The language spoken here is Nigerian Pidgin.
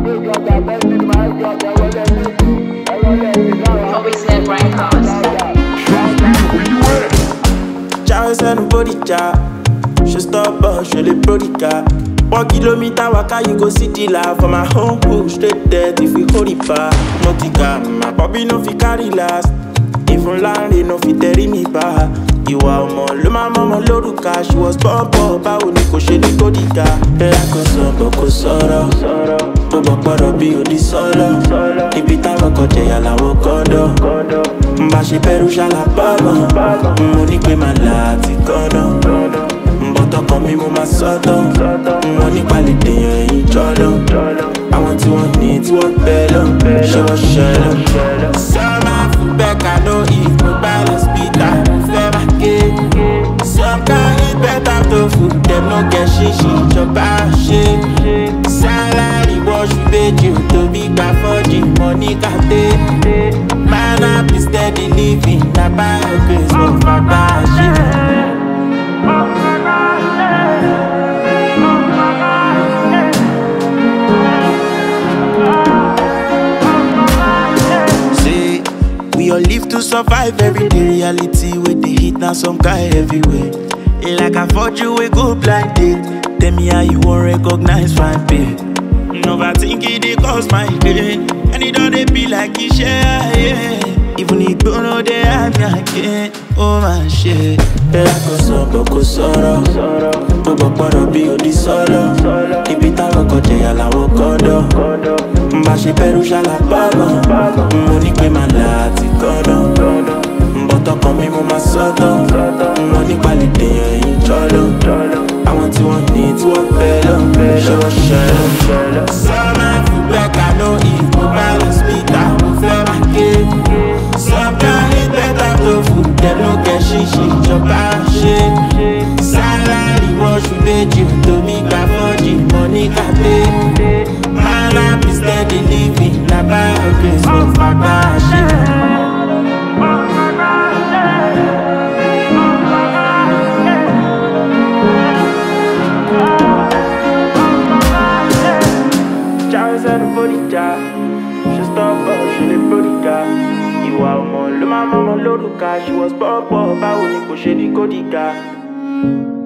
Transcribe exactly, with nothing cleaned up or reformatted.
Always let Brian Cause. Charles and body jar. She stop us, she the prodigal. One kilometer waka, you go see the life for my home cook straight dead if we hold it back. Nautica, my bobby no fi carry last. Even landing no fi carry me back. You are more, lo my mama loruka. She was born poor, báwo ni kò ṣe ní kódìgá. Ẹ kò sọ bọ̀ kò sọ̀rọ̀, tó bọ̀ pọ̀rọ̀ bí odi sọ́lọ̀. Ibi táwọn kọjá yà làwọn kọ́dọ̀. Mbà ṣe bẹ̀rù ṣàlàbọ̀mọ̀, mo ní pé màá là àti kọ́dọ̀. Mbọ̀tọ̀kọ̀ mi mo máa sọ́tọ̀, wọ́n nípa lè dèyàn ẹ̀yìn jọ́lọ̀. Àwọn tí wọ́n ní tí wọ́n bẹ̀ lọ, ṣé wọ́n ṣẹlẹ̀. Sọ́mà fún bẹ́ẹ̀ka ló ìfún balance Peter fẹ́ máa ké. Some can eat better tofu, dem no get ṣíṣì ìjọba ṣe. Salary wash méjì tó bí gbà fọ́jì money kàdé. Man up is steady living, na by your grace mo fagbá ṣe. We all live to survive every day. Reality with the heat now some guy everywhere. Like I thought you would go blind date. Tell me how you won't recognize fine pay. Overthinking they cause my pain. And it don't they be like it share, yeah. Even if you know they have me again. Oh my shit. Like a summer, go sorrow. To go poro be odi solo. Ibi táwọn kọjá yà làwọn kọ́dọ̀. Mbà ṣe bẹ̀rù ṣàlàbọ̀mọ̀, mo ní pé màá là àti kọ́dọ̀. Mbọ̀tọ̀kọ̀ mi mo máa sọ́tọ̀, wọ́n nípa lè dèyàn ẹ̀yìn jọ́lọ̀. Àwọn tí wọ́n ní tí wọ́n bẹ̀ lọ, ṣé wọ́n ṣẹlẹ̀. Sọ́mà fún bẹ́ẹ̀ka ló ìfún balance Peter mo fẹ́ máa ké. Some can eat better tofu, dem no get ṣíṣì ìjọba ṣe. Salary wash méjì tó mi gbà fọ́jì money kàdé. Man up is steady living, na by your grace mo fagbá ṣe. Charles and body jar, she stop us, she the prodigal. Ìwà ọmọ ló máa mọ́mọ́ lórúkà, she was born poor, báwo ni kò ṣe ní kódìgá.